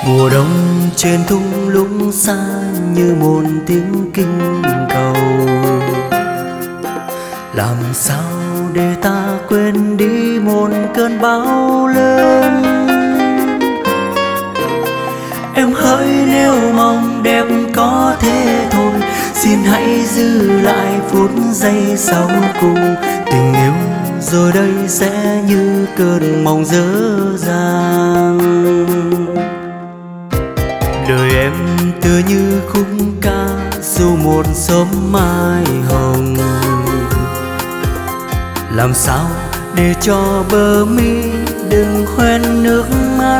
Mùa đông trên thung lũng xa như một tiếng kinh cầu. Làm sao để ta quên đi một cơn bão lớn? Em hỡi nếu mong đẹp có thế thôi, xin hãy giữ lại phút giây sau cùng. Tình yêu rồi đây sẽ như cơn mộng dở dàng. Đời em tựa như khúc ca dù một sớm mai hồng. Làm sao để cho bờ mi đừng hoen nước mắt?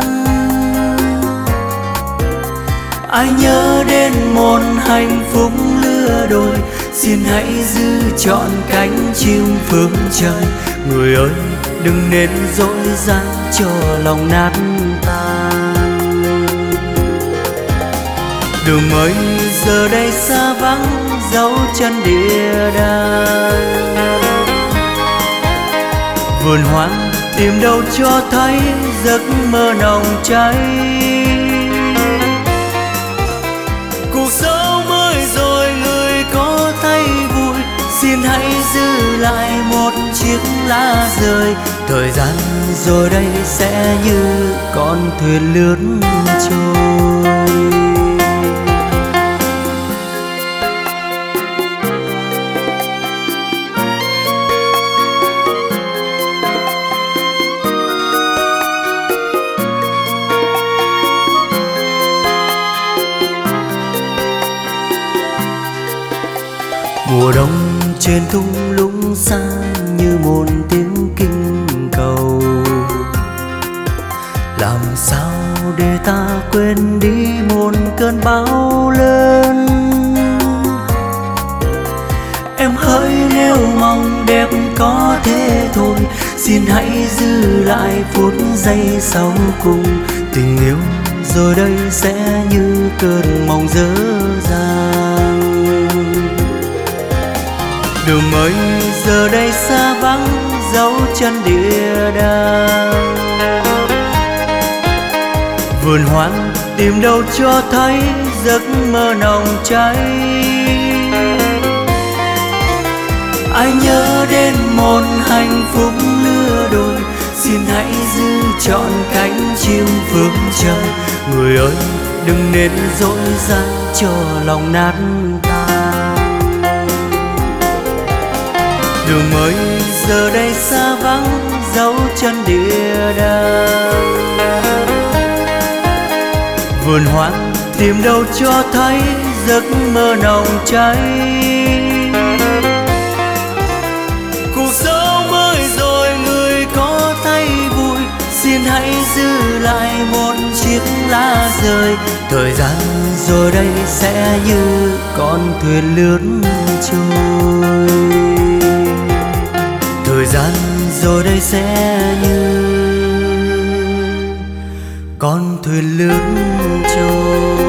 Ai nhớ đến một hạnh phúc lứa đôi, xin hãy giữ trọn cánh chim phương trời. Người ơi đừng nên dối gian cho lòng nát tan. Đường mới giờ đây xa vắng dấu chân địa đàng. Vườn hoang tìm đâu cho thấy giấc mơ nồng cháy. Cuộc sống mới rồi người có thấy vui, xin hãy giữ lại một chiếc lá rơi. Thời gian rồi đây sẽ như con thuyền lướt trôi. Mùa đông trên thung lũng xa như một tiếng kinh cầu. Làm sao để ta quên đi một cơn bão lớn? Em hỡi nếu mong đẹp có thế thôi, xin hãy giữ lại phút giây sau cùng. Tình yêu rồi đây sẽ như cơn mộng dở dàng. Đường mới giờ đây xa vắng dấu chân địa đàng. Vườn hoang tìm đâu cho thấy giấc mơ nồng cháy. Ai nhớ đến một hạnh phúc lứa đôi, xin hãy giữ trọn cánh chim phương trời. Người ơi đừng nên dối gian cho lòng nát tan. Đường mới giờ đây xa vắng dấu chân địa đàng. Vườn hoang tìm đâu cho thấy giấc mơ nồng cháy. Cuộc sống mới rồi người có thấy vui, xin hãy giữ lại một chiếc lá rơi. Thời gian rồi đây sẽ như con thuyền lướt trôi. Thời gian rồi đây sẽ như con thuyền lướt trôi.